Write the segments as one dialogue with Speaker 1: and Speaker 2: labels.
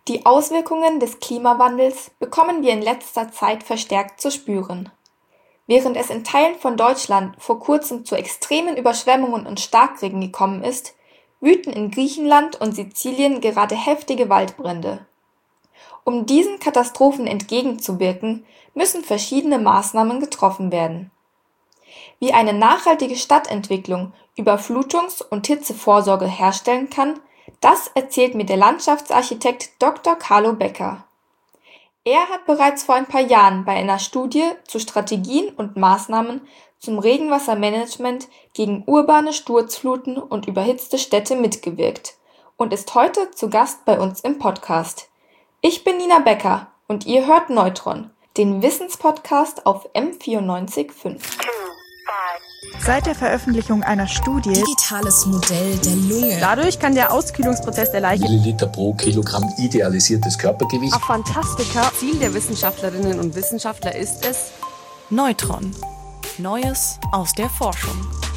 Speaker 1: Die Auswirkungen des Klimawandels bekommen wir in letzter Zeit verstärkt zu spüren. Während es in Teilen von Deutschland vor kurzem zu extremen Überschwemmungen und Starkregen gekommen ist, wüten in Griechenland und Sizilien gerade heftige Waldbrände. Um diesen Katastrophen entgegenzuwirken, müssen verschiedene Maßnahmen getroffen werden. Wie eine nachhaltige Stadtentwicklung Überflutungs- und Hitzevorsorge herstellen kann, das erzählt mir der Landschaftsarchitekt Dr. Carlo Becker. Er hat bereits vor ein paar Jahren bei einer Studie zu Strategien und Maßnahmen zum Regenwassermanagement gegen urbane Sturzfluten und überhitzte Städte mitgewirkt und ist heute zu Gast bei uns im Podcast. Ich bin Nina Becker und ihr hört Neutron, den Wissenspodcast auf M94.5.
Speaker 2: Seit der Veröffentlichung einer Studie
Speaker 3: Digitales Modell der Lunge.
Speaker 4: Dadurch kann der Auskühlungsprozess der Leiche
Speaker 5: Milliliter pro Kilogramm idealisiertes Körpergewicht.
Speaker 4: Fantastika. Ziel der Wissenschaftlerinnen und Wissenschaftler ist es,
Speaker 2: Neutron. Neues aus der Forschung.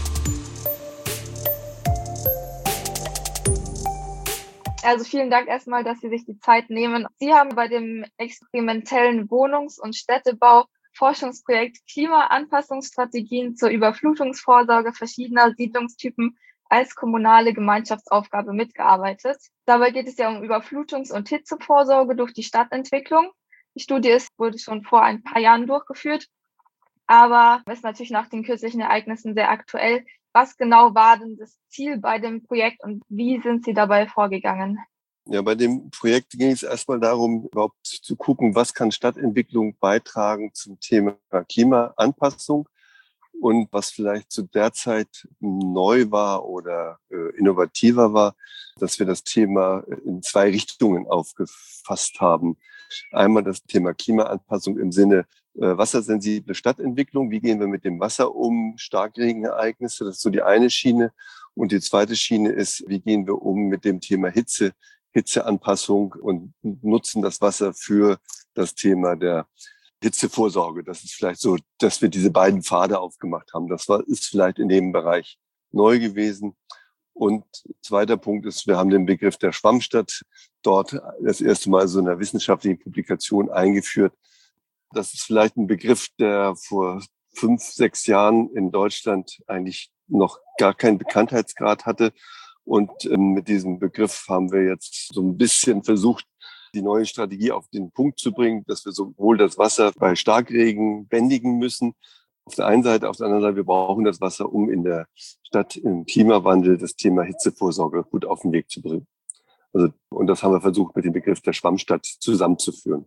Speaker 1: Also vielen Dank erstmal, dass Sie sich die Zeit nehmen. Sie haben bei dem experimentellen Wohnungs- und Städtebau Forschungsprojekt Klimaanpassungsstrategien zur Überflutungsvorsorge verschiedener Siedlungstypen als kommunale Gemeinschaftsaufgabe mitgearbeitet. Dabei geht es ja um Überflutungs- und Hitzevorsorge durch die Stadtentwicklung. Die Studie wurde schon vor ein paar Jahren durchgeführt, aber ist natürlich nach den kürzlichen Ereignissen sehr aktuell. Was genau war denn das Ziel bei dem Projekt und wie sind Sie dabei vorgegangen?
Speaker 6: Ja, bei dem Projekt ging es erstmal darum, überhaupt zu gucken, was kann Stadtentwicklung beitragen zum Thema Klimaanpassung und was vielleicht zu der Zeit neu war oder innovativer war, dass wir das Thema in zwei Richtungen aufgefasst haben. Einmal das Thema Klimaanpassung im Sinne wassersensible Stadtentwicklung. Wie gehen wir mit dem Wasser um? Starkregenereignisse, das ist so die eine Schiene. Und die zweite Schiene ist, wie gehen wir um mit dem Thema Hitzeanpassung und nutzen das Wasser für das Thema der Hitzevorsorge. Das ist vielleicht so, dass wir diese beiden Pfade aufgemacht haben. Ist vielleicht in dem Bereich neu gewesen. Und zweiter Punkt ist, wir haben den Begriff der Schwammstadt dort das erste Mal so in einer wissenschaftlichen Publikation eingeführt. Das ist vielleicht ein Begriff, der vor 5, 6 Jahren in Deutschland eigentlich noch gar keinen Bekanntheitsgrad hatte. Und mit diesem Begriff haben wir jetzt so ein bisschen versucht, die neue Strategie auf den Punkt zu bringen, dass wir sowohl das Wasser bei Starkregen bändigen müssen, auf der einen Seite, auf der anderen Seite, wir brauchen das Wasser, um in der Stadt im Klimawandel das Thema Hitzevorsorge gut auf den Weg zu bringen. Und das haben wir versucht, mit dem Begriff der Schwammstadt zusammenzuführen.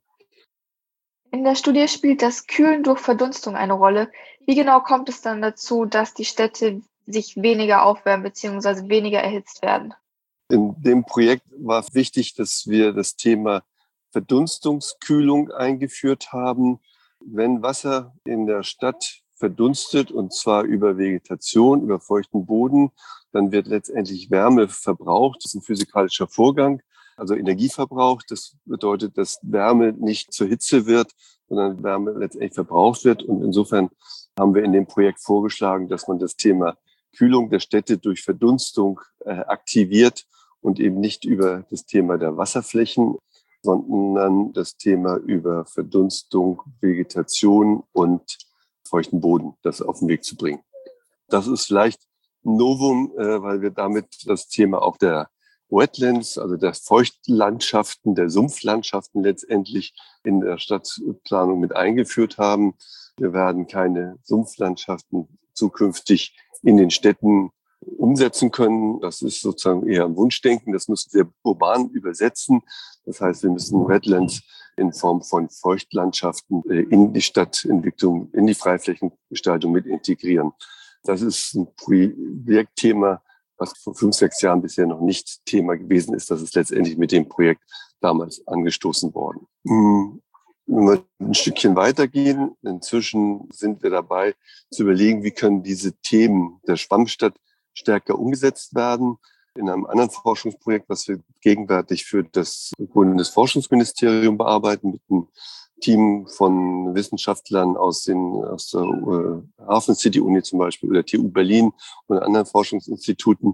Speaker 1: In der Studie spielt das Kühlen durch Verdunstung eine Rolle. Wie genau kommt es dann dazu, dass die Städte sich weniger aufwärmen bzw. weniger erhitzt werden?
Speaker 6: In dem Projekt war wichtig, dass wir das Thema Verdunstungskühlung eingeführt haben. Wenn Wasser in der Stadt verdunstet, und zwar über Vegetation, über feuchten Boden, dann wird letztendlich Wärme verbraucht. Das ist ein physikalischer Vorgang, also Energieverbrauch. Das bedeutet, dass Wärme nicht zur Hitze wird, sondern Wärme letztendlich verbraucht wird. Und insofern haben wir in dem Projekt vorgeschlagen, dass man das Thema Kühlung der Städte durch Verdunstung aktiviert und eben nicht über das Thema der Wasserflächen, sondern das Thema über Verdunstung, Vegetation und feuchten Boden, das auf den Weg zu bringen. Das ist vielleicht ein Novum, weil wir damit das Thema auch der Wetlands, also der Feuchtlandschaften, der Sumpflandschaften letztendlich in der Stadtplanung mit eingeführt haben. Wir werden keine Sumpflandschaften zukünftig in den Städten umsetzen können. Das ist sozusagen eher ein Wunschdenken. Das müssen wir urban übersetzen. Das heißt, wir müssen Wetlands in Form von Feuchtlandschaften in die Stadtentwicklung, in die Freiflächengestaltung mit integrieren. Das ist ein Projektthema, was vor 5, 6 Jahren bisher noch nicht Thema gewesen ist. Das ist letztendlich mit dem Projekt damals angestoßen worden. Wenn wir ein Stückchen weitergehen, inzwischen sind wir dabei zu überlegen, wie können diese Themen der Schwammstadt stärker umgesetzt werden. In einem anderen Forschungsprojekt, was wir gegenwärtig für das Bundesforschungsministerium bearbeiten, mit einem Team von Wissenschaftlern aus der Hafen City Uni zum Beispiel oder TU Berlin und anderen Forschungsinstituten,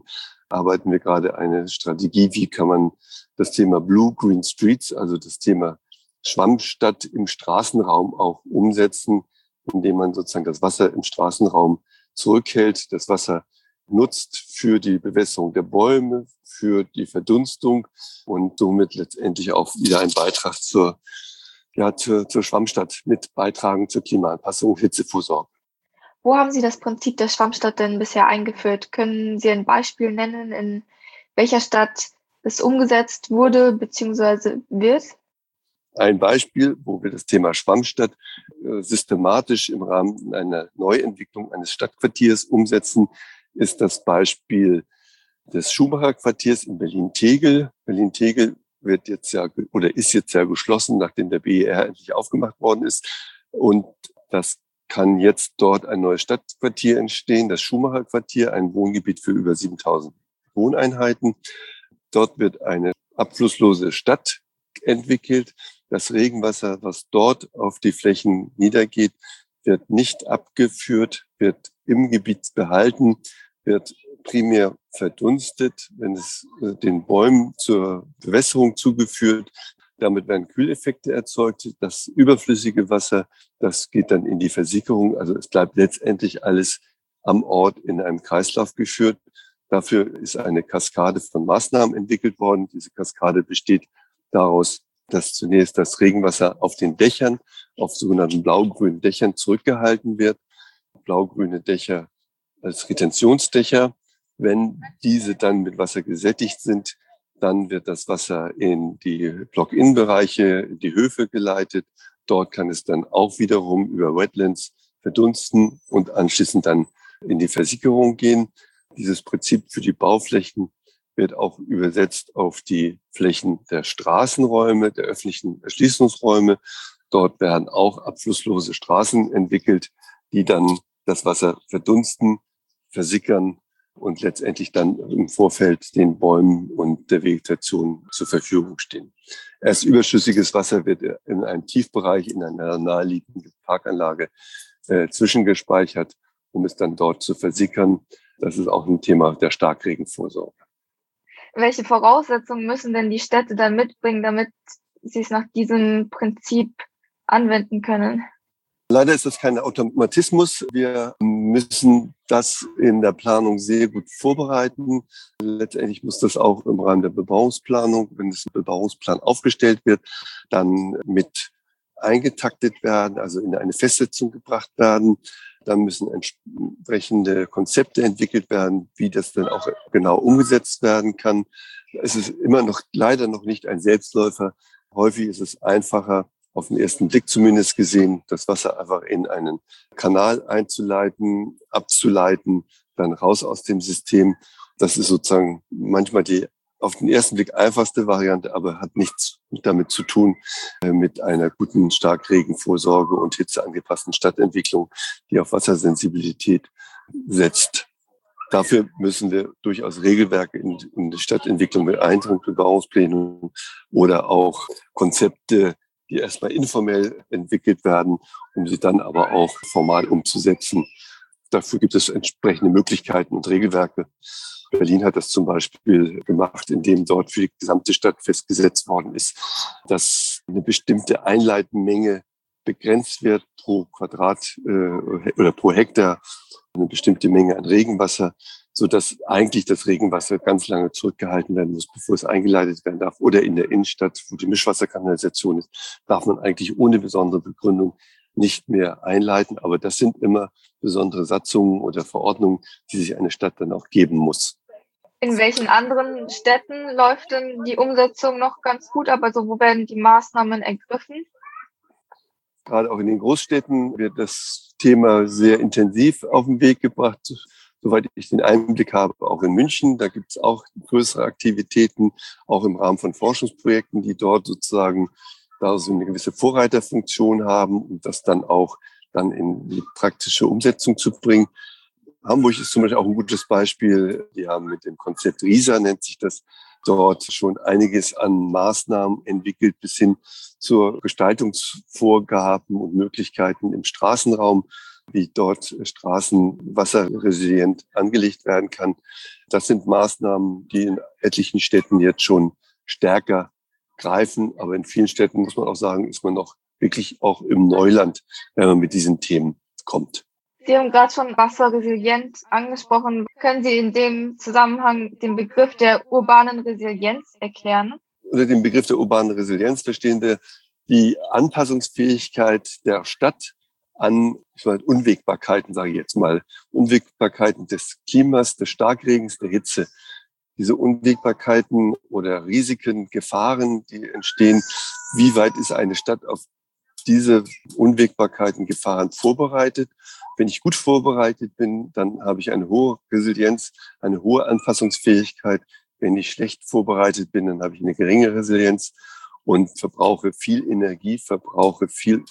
Speaker 6: arbeiten wir gerade eine Strategie, wie kann man das Thema Blue Green Streets, also das Thema Schwammstadt im Straßenraum auch umsetzen, indem man sozusagen das Wasser im Straßenraum zurückhält, das Wasser nutzt für die Bewässerung der Bäume, für die Verdunstung und somit letztendlich auch wieder einen Beitrag zur Schwammstadt mit beitragen zur Klimaanpassung und Hitzevorsorge.
Speaker 1: Wo haben Sie das Prinzip der Schwammstadt denn bisher eingeführt? Können Sie ein Beispiel nennen, in welcher Stadt es umgesetzt wurde bzw. wird?
Speaker 6: Ein Beispiel, wo wir das Thema Schwammstadt systematisch im Rahmen einer Neuentwicklung eines Stadtquartiers umsetzen, ist das Beispiel des Schumacher-Quartiers in Berlin-Tegel. Berlin-Tegel ist jetzt ja geschlossen, nachdem der BER endlich aufgemacht worden ist. Und das kann jetzt dort ein neues Stadtquartier entstehen, das Schumacher-Quartier, ein Wohngebiet für über 7.000 Wohneinheiten. Dort wird eine abflusslose Stadt entwickelt. Das Regenwasser, was dort auf die Flächen niedergeht, wird nicht abgeführt, wird im Gebiet behalten, wird primär verdunstet, wenn es den Bäumen zur Bewässerung zugeführt. Damit werden Kühleffekte erzeugt. Das überflüssige Wasser, das geht dann in die Versickerung. Also es bleibt letztendlich alles am Ort in einem Kreislauf geführt. Dafür ist eine Kaskade von Maßnahmen entwickelt worden. Diese Kaskade besteht daraus, dass zunächst das Regenwasser auf den Dächern, auf sogenannten blau-grünen Dächern zurückgehalten wird. Blau-grüne Dächer als Retentionsdächer. Wenn diese dann mit Wasser gesättigt sind, dann wird das Wasser in die Block-In-Bereiche, in die Höfe geleitet. Dort kann es dann auch wiederum über Wetlands verdunsten und anschließend dann in die Versickerung gehen. Dieses Prinzip für die Bauflächen wird auch übersetzt auf die Flächen der Straßenräume, der öffentlichen Erschließungsräume. Dort werden auch abflusslose Straßen entwickelt, die dann das Wasser verdunsten, versickern und letztendlich dann im Vorfeld den Bäumen und der Vegetation zur Verfügung stehen. Erst überschüssiges Wasser wird in einem Tiefbereich in einer naheliegenden Parkanlage zwischengespeichert, um es dann dort zu versickern. Das ist auch ein Thema der Starkregenvorsorge.
Speaker 1: Welche Voraussetzungen müssen denn die Städte dann mitbringen, damit sie es nach diesem Prinzip anwenden können?
Speaker 6: Leider ist das kein Automatismus. Wir müssen das in der Planung sehr gut vorbereiten. Letztendlich muss das auch im Rahmen der Bebauungsplanung, wenn es ein Bebauungsplan aufgestellt wird, dann mit eingetaktet werden, also in eine Festsetzung gebracht werden. Dann müssen entsprechende Konzepte entwickelt werden, wie das dann auch genau umgesetzt werden kann. Es ist immer noch leider noch nicht ein Selbstläufer. Häufig ist es einfacher, auf den ersten Blick zumindest gesehen, das Wasser einfach in einen Kanal einzuleiten, abzuleiten, dann raus aus dem System. Das ist sozusagen manchmal die auf den ersten Blick einfachste Variante, aber hat nichts damit zu tun mit einer guten Starkregenvorsorge und hitzeangepassten Stadtentwicklung, die auf Wassersensibilität setzt. Dafür müssen wir durchaus Regelwerke in die Stadtentwicklung mit Eintritt, Bebauungsplänen oder auch Konzepte, die erstmal informell entwickelt werden, um sie dann aber auch formal umzusetzen. Dafür gibt es entsprechende Möglichkeiten und Regelwerke. Berlin hat das zum Beispiel gemacht, indem dort für die gesamte Stadt festgesetzt worden ist, dass eine bestimmte Einleitmenge begrenzt wird pro Quadrat oder pro Hektar, eine bestimmte Menge an Regenwasser, sodass eigentlich das Regenwasser ganz lange zurückgehalten werden muss, bevor es eingeleitet werden darf. Oder in der Innenstadt, wo die Mischwasserkanalisation ist, darf man eigentlich ohne besondere Begründung nicht mehr einleiten. Aber das sind immer besondere Satzungen oder Verordnungen, die sich eine Stadt dann auch geben muss.
Speaker 1: In welchen anderen Städten läuft denn die Umsetzung noch ganz gut, aber so, wo werden die Maßnahmen ergriffen?
Speaker 6: Gerade auch in den Großstädten wird das Thema sehr intensiv auf den Weg gebracht. Soweit ich den Einblick habe, auch in München. Da gibt es auch größere Aktivitäten, auch im Rahmen von Forschungsprojekten, die dort sozusagen da so eine gewisse Vorreiterfunktion haben, um das dann auch dann in die praktische Umsetzung zu bringen. Hamburg ist zum Beispiel auch ein gutes Beispiel. Die haben mit dem Konzept RISA, nennt sich das, dort schon einiges an Maßnahmen entwickelt, bis hin zur Gestaltungsvorgaben und Möglichkeiten im Straßenraum. wie dort Straßen wasserresilient angelegt werden kann. Das sind Maßnahmen, die in etlichen Städten jetzt schon stärker greifen. Aber in vielen Städten, muss man auch sagen, ist man noch wirklich auch im Neuland, wenn man mit diesen Themen kommt.
Speaker 1: Sie haben gerade schon Wasserresilienz angesprochen. Können Sie in dem Zusammenhang den Begriff der urbanen Resilienz erklären?
Speaker 6: Unter dem Begriff der urbanen Resilienz verstehen wir die Anpassungsfähigkeit der Stadt an Unwägbarkeiten, sage ich jetzt mal, Unwägbarkeiten des Klimas, des Starkregens, der Hitze. Diese Unwägbarkeiten oder Risiken, Gefahren, die entstehen, wie weit ist eine Stadt auf diese Unwägbarkeiten, Gefahren vorbereitet? Wenn ich gut vorbereitet bin, dann habe ich eine hohe Resilienz, eine hohe Anpassungsfähigkeit. Wenn ich schlecht vorbereitet bin, dann habe ich eine geringe Resilienz und verbrauche viel Energie, verbrauche viel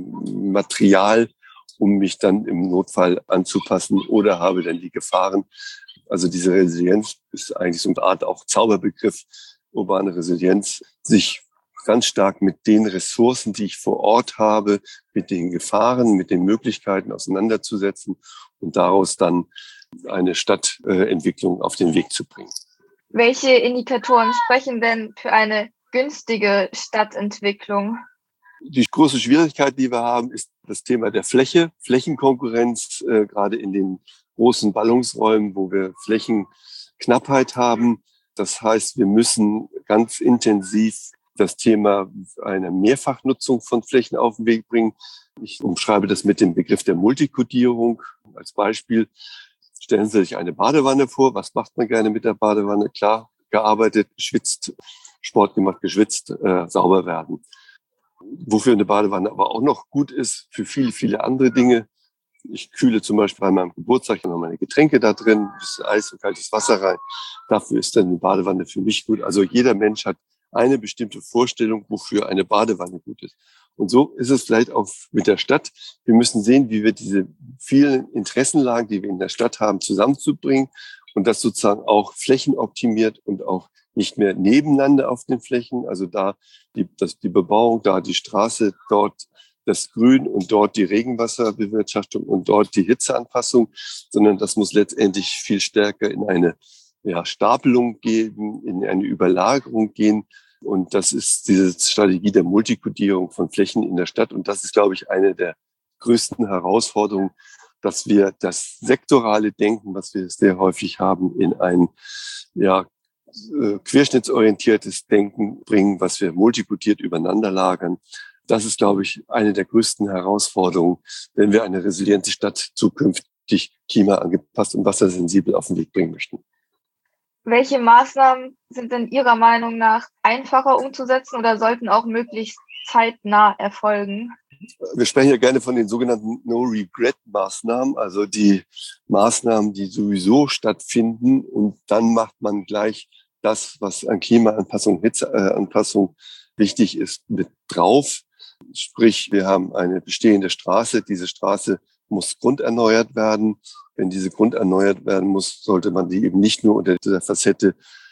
Speaker 6: Material, um mich dann im Notfall anzupassen oder habe dann die Gefahren. Also diese Resilienz ist eigentlich so eine Art auch Zauberbegriff, urbane Resilienz, sich ganz stark mit den Ressourcen, die ich vor Ort habe, mit den Gefahren, mit den Möglichkeiten auseinanderzusetzen und daraus dann eine Stadtentwicklung auf den Weg zu bringen.
Speaker 1: Welche Indikatoren sprechen denn für eine günstige Stadtentwicklung?
Speaker 6: Die große Schwierigkeit, die wir haben, ist das Thema der Fläche, Flächenkonkurrenz, gerade in den großen Ballungsräumen, wo wir Flächenknappheit haben. Das heißt, wir müssen ganz intensiv das Thema einer Mehrfachnutzung von Flächen auf den Weg bringen. Ich umschreibe das mit dem Begriff der Multikodierung. Als Beispiel stellen Sie sich eine Badewanne vor. Was macht man gerne mit der Badewanne? Klar, gearbeitet, geschwitzt, Sport gemacht, geschwitzt, sauber werden. Wofür eine Badewanne aber auch noch gut ist, für viele, viele andere Dinge. Ich kühle zum Beispiel bei meinem Geburtstag noch meine Getränke da drin, ein bisschen Eis und kaltes Wasser rein. Dafür ist dann eine Badewanne für mich gut. Also jeder Mensch hat eine bestimmte Vorstellung, wofür eine Badewanne gut ist. Und so ist es vielleicht auch mit der Stadt. Wir müssen sehen, wie wir diese vielen Interessenlagen, die wir in der Stadt haben, zusammenzubringen und das sozusagen auch flächenoptimiert und auch nicht mehr nebeneinander auf den Flächen. Also da die Bebauung, da die Straße, dort das Grün und dort die Regenwasserbewirtschaftung und dort die Hitzeanpassung, sondern das muss letztendlich viel stärker in eine Stapelung gehen, in eine Überlagerung gehen. Und das ist diese Strategie der Multikodierung von Flächen in der Stadt. Und das ist, glaube ich, eine der größten Herausforderungen, dass wir das sektorale Denken, was wir sehr häufig haben, in ein querschnittsorientiertes Denken bringen, was wir multikodiert übereinander lagern. Das ist, glaube ich, eine der größten Herausforderungen, wenn wir eine resiliente Stadt zukünftig klimaangepasst und wassersensibel auf den Weg bringen möchten.
Speaker 1: Welche Maßnahmen sind denn Ihrer Meinung nach einfacher umzusetzen oder sollten auch möglichst zeitnah erfolgen?
Speaker 6: Wir sprechen ja gerne von den sogenannten No-Regret-Maßnahmen, also die Maßnahmen, die sowieso stattfinden und dann macht man gleich das, was an Klimaanpassung, Hitzeanpassung wichtig ist, mit drauf. Sprich, wir haben eine bestehende Straße. Diese Straße muss grunderneuert werden. Wenn diese grunderneuert werden muss, sollte man die eben nicht nur unter dieser Facette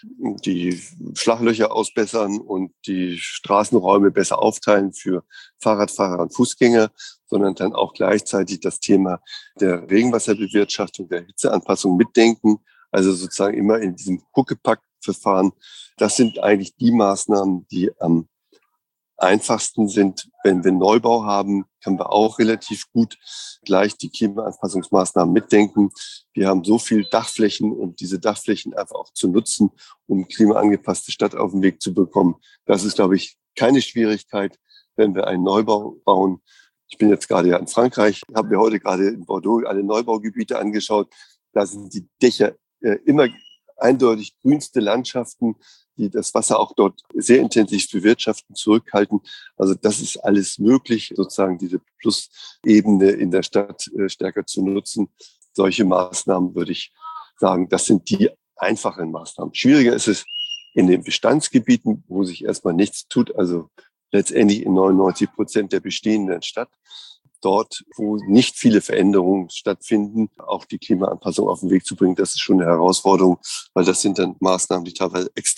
Speaker 6: die Schlaglöcher ausbessern und die Straßenräume besser aufteilen für Fahrradfahrer und Fußgänger, sondern dann auch gleichzeitig das Thema der Regenwasserbewirtschaftung, der Hitzeanpassung mitdenken. Also sozusagen immer in diesem Huckepack-Verfahren. Das sind eigentlich die Maßnahmen, die am einfachsten sind. Wenn wir Neubau haben, können wir auch relativ gut gleich die Klimaanpassungsmaßnahmen mitdenken. Wir haben so viel Dachflächen und diese Dachflächen einfach auch zu nutzen, um klimaangepasste Stadt auf den Weg zu bekommen. Das ist, glaube ich, keine Schwierigkeit, wenn wir einen Neubau bauen. Ich bin jetzt gerade in Frankreich, habe mir heute gerade in Bordeaux alle Neubaugebiete angeschaut. Da sind die Dächer immer eindeutig grünste Landschaften, die das Wasser auch dort sehr intensiv bewirtschaften, zurückhalten. Also das ist alles möglich, sozusagen diese Plusebene in der Stadt stärker zu nutzen. Solche Maßnahmen würde ich sagen, das sind die einfachen Maßnahmen. Schwieriger ist es in den Bestandsgebieten, wo sich erstmal nichts tut, also letztendlich in 99% der bestehenden Stadt. Dort, wo nicht viele Veränderungen stattfinden, auch die Klimaanpassung auf den Weg zu bringen, das ist schon eine Herausforderung, weil das sind dann Maßnahmen, die teilweise extra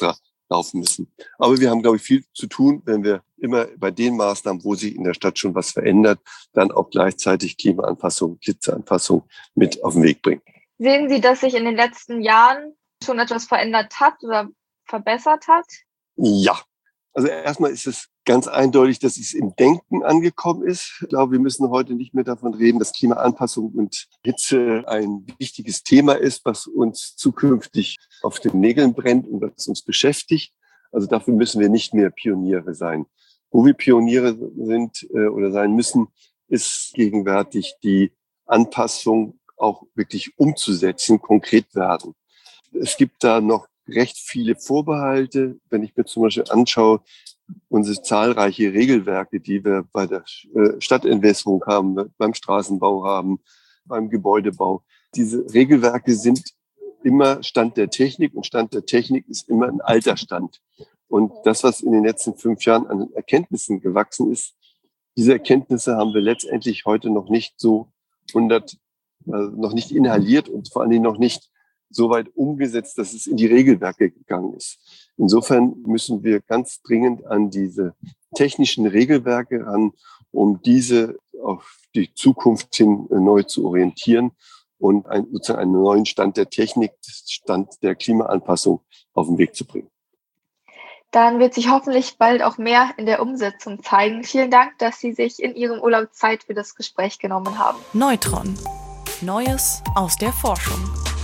Speaker 6: laufen müssen. Aber wir haben, glaube ich, viel zu tun, wenn wir immer bei den Maßnahmen, wo sich in der Stadt schon was verändert, dann auch gleichzeitig Klimaanpassung, Blitzeanpassung mit auf den Weg bringen.
Speaker 1: Sehen Sie, dass sich in den letzten Jahren schon etwas verändert hat oder verbessert hat?
Speaker 6: Ja, also erstmal ist es ganz eindeutig, dass es im Denken angekommen ist. Ich glaube, wir müssen heute nicht mehr davon reden, dass Klimaanpassung und Hitze ein wichtiges Thema ist, was uns zukünftig auf den Nägeln brennt und was uns beschäftigt. Also dafür müssen wir nicht mehr Pioniere sein. Wo wir Pioniere sind oder sein müssen, ist gegenwärtig die Anpassung auch wirklich umzusetzen, konkret werden. Es gibt da noch recht viele Vorbehalte. Wenn ich mir zum Beispiel anschaue, unsere zahlreiche Regelwerke, die wir bei der Stadtentwässerung haben, beim Straßenbau haben, beim Gebäudebau. Diese Regelwerke sind immer Stand der Technik und Stand der Technik ist immer ein alter Stand. Und das, was in den letzten 5 Jahren an Erkenntnissen gewachsen ist, diese Erkenntnisse haben wir letztendlich heute noch nicht so noch nicht inhaliert und vor allen Dingen noch nicht so weit umgesetzt, dass es in die Regelwerke gegangen ist. Insofern müssen wir ganz dringend an diese technischen Regelwerke ran, um diese auf die Zukunft hin neu zu orientieren und sozusagen einen neuen Stand der Technik, Stand der Klimaanpassung auf den Weg zu bringen.
Speaker 1: Dann wird sich hoffentlich bald auch mehr in der Umsetzung zeigen. Vielen Dank, dass Sie sich in Ihrem Urlaub Zeit für das Gespräch genommen haben.
Speaker 3: Neutron. Neues aus der Forschung.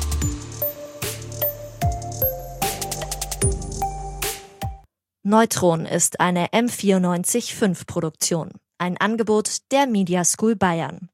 Speaker 7: Neutron ist eine M94.5 Produktion, ein Angebot der Media School Bayern.